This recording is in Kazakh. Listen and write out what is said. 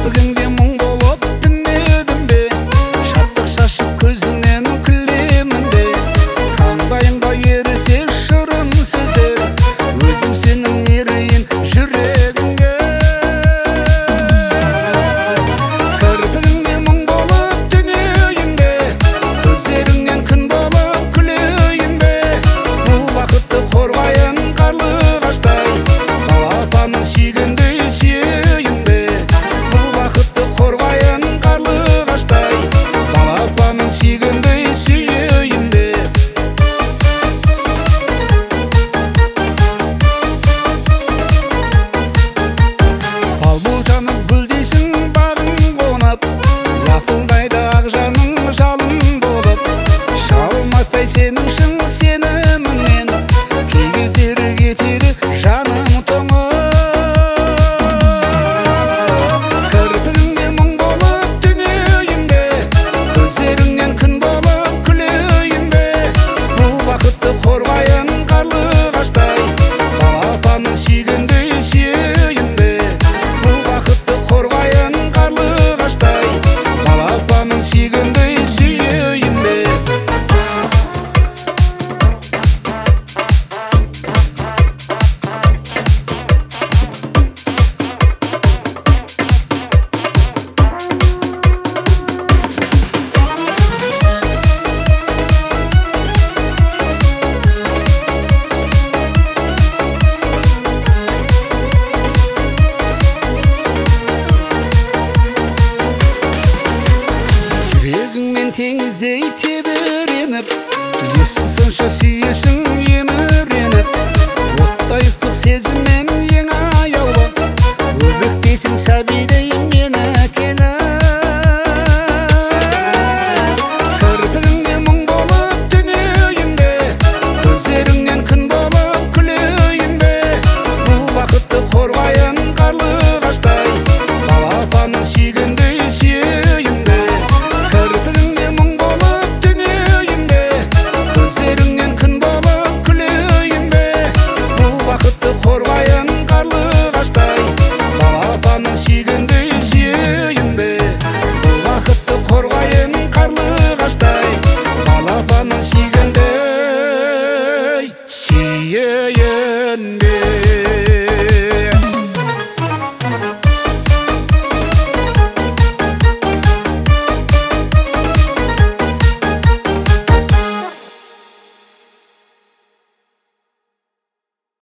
кірпігіңде мұң болып түнедім бе, шаттық шашып көзіңнен күлемін бе, таңдайыңда ерісе шырын сөздер, өзім сенің ерейін жүрегіңе. Кірпігіңде мұң болып түнейін бе, көздеріңнен күн болып күлейін бе, бұл бақытты қорғайын қарлығаштай, балапанын сүйгендей сүйейін бе, бұл бақытты қорғайын қарлығаштай, балапанын сүйгендей сүйейін бе. Ал бұл жаным гүлдейсің бағың қонып, лапылдайды ақ жаның жалын болып, шалмастай сенің шын сеніміңнен, кей кездері кетеді жаным тоңып. Кірпігіңде мұң болып түнейін бе, көздеріңнен күн болып күлейін бе, бұл бақытты қорғайын қарлығаштай, балапанын сүйгендей сүйейін бе, бұл бақытты қорғайын қарлығаштай, балапанын сүйгендей сүйейін бе. Жүрегіңмен теңіздей тебіреніп, есі сонша сүйесің